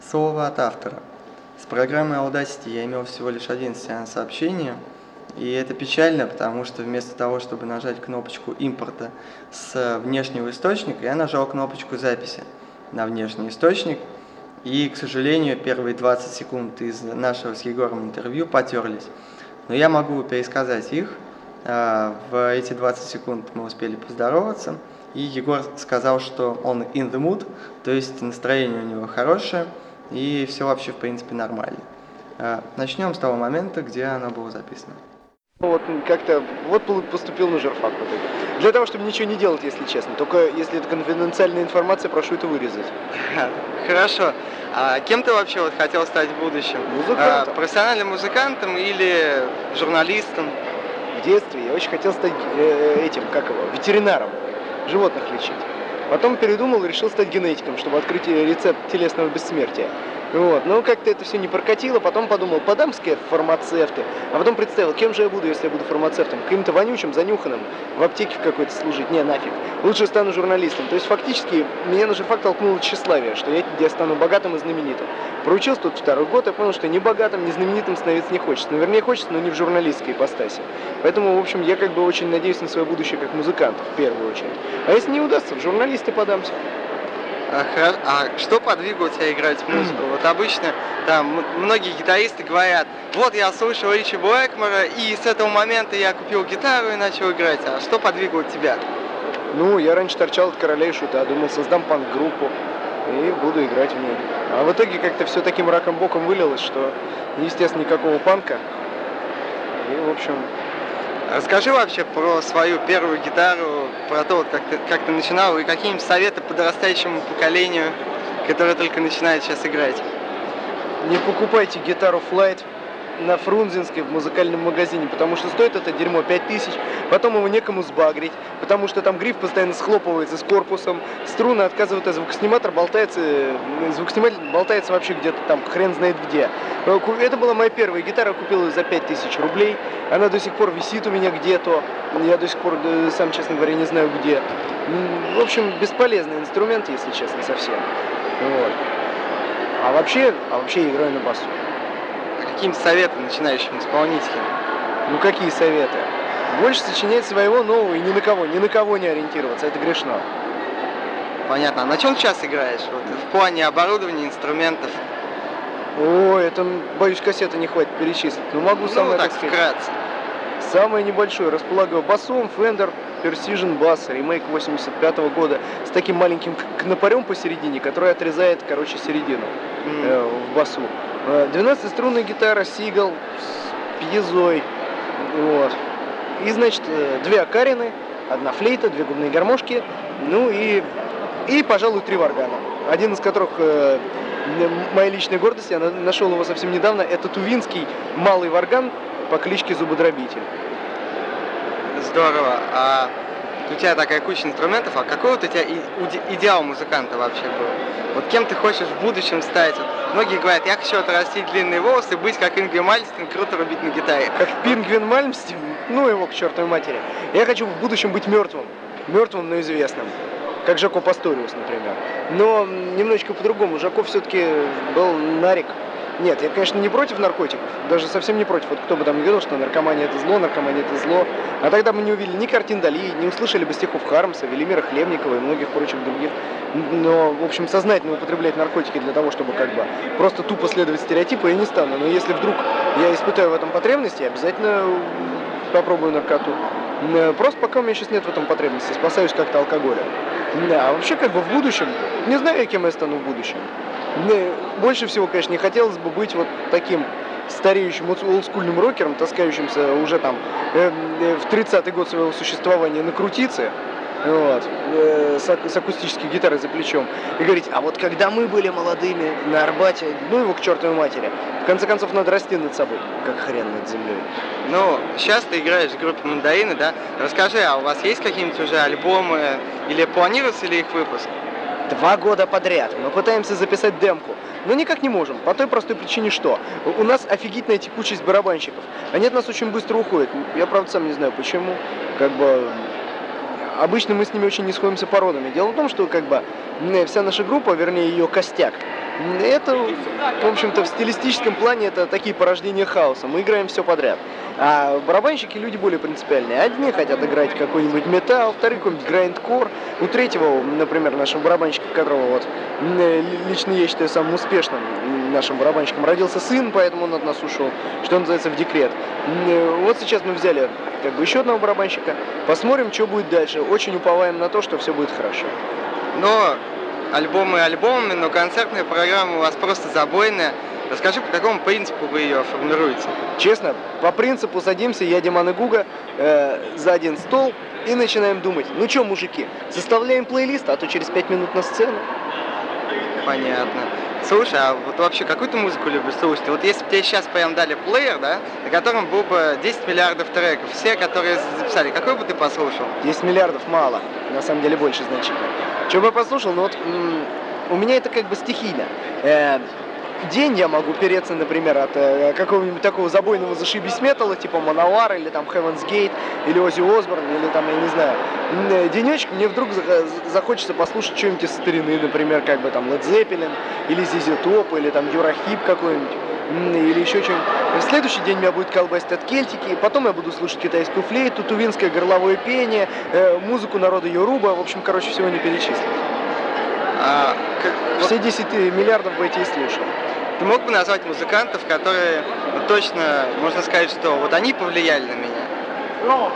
Слово от автора. С программой Audacity я имел всего лишь один сеанс общения, и это печально, потому что вместо того, чтобы нажать кнопочку импорта с внешнего источника, я нажал кнопочку записи на внешний источник, и, к сожалению, первые 20 секунд из нашего с Егором интервью потерлись. Но я могу пересказать их. В эти 20 секунд мы успели поздороваться, и Егор сказал, что он in the mood, то есть настроение у него хорошее, и все вообще в принципе нормально. Начнем с того момента, где оно было записано. Вот как-то, вот поступил на журфак в итоге. Для того, чтобы ничего не делать, если честно. Только если это конфиденциальная информация, прошу это вырезать. Хорошо. А кем ты вообще вот хотел стать в будущем? Музыкантом. Профессиональным музыкантом или журналистом? В детстве я очень хотел стать ветеринаром, животных лечить. Потом передумал и решил стать генетиком, чтобы открыть рецепт телесного бессмертия. Вот. Но как-то это все не прокатило, потом подумал, подам-ски в фармацевты, а потом представил, кем же я буду, если я буду фармацевтом, каким-то вонючим, занюханным, в аптеке в какой-то служить, не, нафиг, лучше стану журналистом. То есть фактически меня на журфак толкнуло тщеславие, что я стану богатым и знаменитым. Проучился тут второй год, я понял, что ни богатым, ни знаменитым становиться не хочется. Ну, вернее, хочется, но не в журналистской ипостаси. Поэтому, в общем, я как бы очень надеюсь на свое будущее как музыкант, в первую очередь. А если не удастся, в журналисты подамся. А что подвигло тебя играть в музыку? Вот обычно там многие гитаристы говорят, вот я слушал Ричи Блэкмора, и с этого момента я купил гитару и начал играть. А что подвигло тебя? Ну, я раньше торчал от короля и шута, думал, создам панк-группу и буду играть в ней. А в итоге как-то все таким раком-боком вылилось, что, естественно, никакого панка. И, в общем... Расскажи вообще про свою первую гитару, про то, как ты начинал, и какие-нибудь советы подрастающему поколению, которое только начинает сейчас играть. Не покупайте гитару Flight на Фрунзенской в музыкальном магазине, потому что стоит это дерьмо 5000, потом его некому сбагрить, потому что там гриф постоянно схлопывается с корпусом, струны отказывают, а звукосниматель болтается вообще где-то там, хрен знает где. Это была моя первая гитара, купил ее за 5000 рублей, она до сих пор висит у меня где-то, я до сих пор, сам, честно говоря, не знаю где. В общем, бесполезный инструмент, если честно, совсем. Вот. А вообще я играю на басу. Какие советы начинающим исполнителям? Ну какие советы? Больше сочинять своего нового и ни на кого не ориентироваться, это грешно. Понятно. А на чем сейчас играешь? Вот, в плане оборудования, инструментов? Ой, это, боюсь, кассеты не хватит перечислить. Но могу самое, так сказать. Вкратце. Самое небольшое. Располагаю басом Fender Precision Bass, ремейк 85 года, с таким маленьким кнопарем посередине, который отрезает, середину в басу. 12-струнная гитара Seagull с пьезой. Вот. И, значит, 2 окарины, 1 флейта, 2 губные гармошки, ну и, пожалуй, 3 варгана. Один из которых моя личная гордость, я нашел его совсем недавно, это тувинский малый варган по кличке Зубодробитель. Здорово. А у тебя такая куча инструментов, а какой вот у тебя идеал музыканта вообще был? Вот кем ты хочешь в будущем стать? Вот многие говорят, я хочу отрастить длинные волосы, быть как Ингви Мальмстен, круто рубить на гитаре. Как Ингви Мальмстен? Ну его к чертовой матери. Я хочу в будущем быть мертвым, но известным. Как Жако Пасториус, например. Но немножечко по-другому. Жако все-таки был нарик. Нет, я, конечно, не против наркотиков, даже совсем не против. Вот кто бы там не говорил, что наркомания это зло. А тогда мы не увидели ни картин Дали, не услышали бы стихов Хармса, Велимира Хлебникова и многих прочих других. Но, в общем, сознательно употреблять наркотики для того, чтобы просто тупо следовать стереотипу, я не стану. Но если вдруг я испытаю в этом потребность, я обязательно попробую наркоту. Просто пока у меня сейчас нет в этом потребности, спасаюсь как-то алкоголем. А вообще, в будущем, не знаю, кем я стану в будущем. Больше всего, конечно, не хотелось бы быть вот таким стареющим олдскульным рокером, таскающимся уже там в 30-й год своего существования на крутице, вот, с акустической гитарой за плечом, и говорить, а вот когда мы были молодыми на Арбате, ну его к чертовой матери, в конце концов надо расти над собой, как хрен над землей. Ну, сейчас ты играешь в группе Мандарины, да? Расскажи, а у вас есть какие-нибудь уже альбомы, или планируется ли их выпуск? 2 года подряд мы пытаемся записать демку, но никак не можем, по той простой причине, что у нас офигительная текучесть барабанщиков. Они от нас очень быстро уходят. Я, правда, сам не знаю почему. Обычно мы с ними очень не сходимся породами. Дело в том, что вся наша группа, вернее ее костяк, Это, в общем-то, в стилистическом плане это такие порождения хаоса. Мы играем все подряд. А барабанщики люди более принципиальные. Одни хотят играть какой-нибудь металл, вторые какой-нибудь грайндкор. У третьего, например, нашего барабанщика, которого вот лично я считаю самым успешным нашим барабанщиком, родился сын, поэтому он от нас ушел, что называется, в декрет. Вот сейчас мы взяли как бы еще одного барабанщика. Посмотрим, что будет дальше. Очень уповаем на то, что все будет хорошо. Но альбомы альбомами, но концертная программа у вас просто забойная. Расскажи, по какому принципу вы ее формируете? Честно, по принципу садимся, я, Диман и Гуга, за один стол и начинаем думать. Ну что, мужики, составляем плейлист, а то через 5 минут на сцену. Понятно. Слушай, а вот вообще какую ты музыку любишь слушать? Вот если бы тебе сейчас прям дали плеер, да, на котором был бы 10 миллиардов треков, все, которые записали, какой бы ты послушал? 10 миллиардов мало, на самом деле больше значительно. Что бы я послушал, ну вот у меня это как бы стихийно. День я могу переться, например, от какого-нибудь такого забойного зашибись металла, типа Manowar, или там Heaven's Gate, или Ozzy Osbourne, или там, я не знаю. Денечек мне вдруг захочется послушать что-нибудь из старины, например, как бы там Led Zeppelin, или ZZ Top, или там Юрахип какой-нибудь, или еще что-нибудь. В следующий день меня будет колбасить от кельтики, потом я буду слушать китайскую флейту, тувинское горловое пение, музыку народа Йоруба, в общем, короче, всего не перечислить. Все 10 миллиардов бы эти и слушал. Ты мог бы назвать музыкантов, которые точно, можно сказать, что вот они повлияли на меня?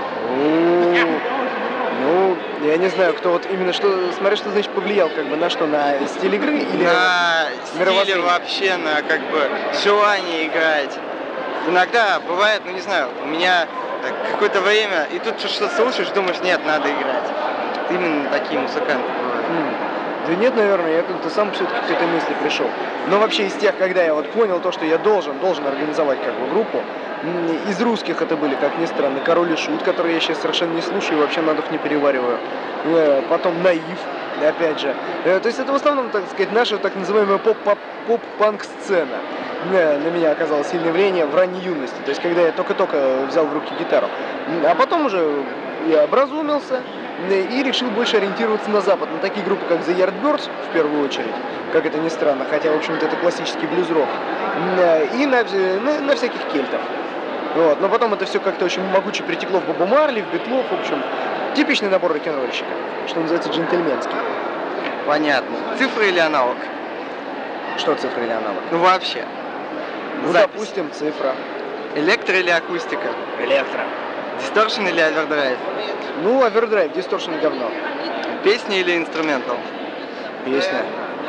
Ну, я не знаю, кто вот именно что, смотря что значит повлиял, как бы на что, на стиль игры или на стиле вообще, на как бы желание играть. Иногда бывает, ну не знаю, у меня какое-то время, и тут что-то слушаешь, думаешь, нет, надо играть. Именно такие музыканты бывают. Да нет, наверное, я как-то сам все-таки к этой мысли пришел. Но вообще из тех, когда я вот понял то, что я должен организовать как бы группу, из русских это были, как ни странно, Король и Шут, которые я сейчас совершенно не слушаю и вообще на дух не перевариваю. Потом Наив, опять же. То есть это в основном, так сказать, наша так называемая поп-панк сцена. На меня оказало сильное влияние в ранней юности, то есть когда я только-только взял в руки гитару. А потом уже я образумился и решил больше ориентироваться на Запад, на такие группы, как The Yardbirds, в первую очередь, как это ни странно, хотя, в общем-то, это классический блюз-рок, и на всяких кельтов. Вот. Но потом это все как-то очень могуче притекло в Бобу Марли, в Битлов, в общем, типичный набор рок-н-ролльщика, что называется джентльменский. Понятно. Цифра или аналог? Что цифра или аналог? Ну вообще. Ну, запись. Допустим, цифра. Электро или акустика? Электро. Дисторшн или овердрайв? Ну, овердрайв, дисторшн говно. Песня или инструментал? Песня.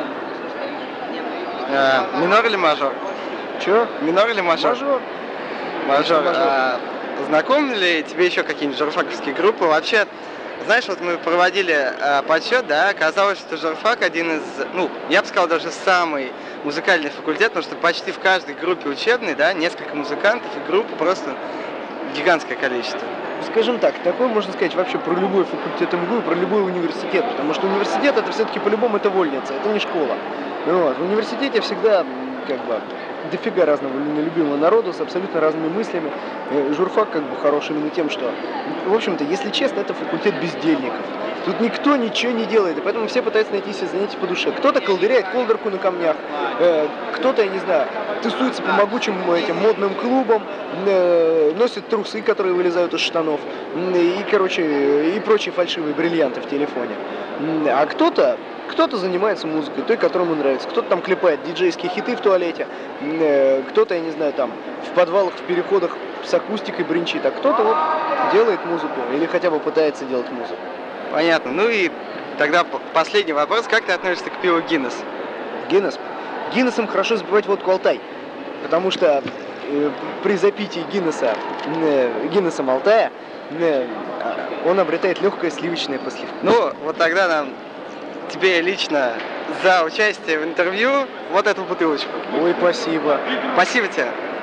Минор или мажор? Чё? Минор или мажор? Мажор. Мажор. Знакомы ли тебе еще какие-нибудь журфаковские группы? Вообще, знаешь, вот мы проводили подсчет, да, оказалось, что журфак один из, ну, я бы сказал, даже самый музыкальный факультет, потому что почти в каждой группе учебной, да, несколько музыкантов и групп просто гигантское количество. Скажем так, такое можно сказать вообще про любой факультет МГУ, про любой университет, потому что университет это все-таки по-любому это вольница, это не школа. Вот. В университете всегда как бы дофига разного любимого народу с абсолютно разными мыслями. Журфак как бы хорош именно тем, что, в общем-то, если честно, это факультет бездельников. Тут никто ничего не делает, и поэтому все пытаются найти себе занятия по душе. Кто-то колдыряет колдырку на камнях, кто-то, я не знаю, тусуется по могучим этим модным клубам, носит трусы, которые вылезают из штанов, и, короче, и прочие фальшивые бриллианты в телефоне. А кто-то занимается музыкой, той, которая ему нравится. Кто-то там клепает диджейские хиты в туалете, кто-то, я не знаю, там в подвалах, в переходах с акустикой бренчит, а кто-то вот делает музыку или хотя бы пытается делать музыку. Понятно. Ну и тогда последний вопрос. Как ты относишься к пиву Гиннес? Гиннес? Гиннесом хорошо запивать водку Алтай, потому что при запитии Гиннесом Алтая он обретает легкое сливочное послевкусие. Ну, вот тогда нам тебе лично за участие в интервью вот эту бутылочку. Ой, спасибо. Спасибо тебе.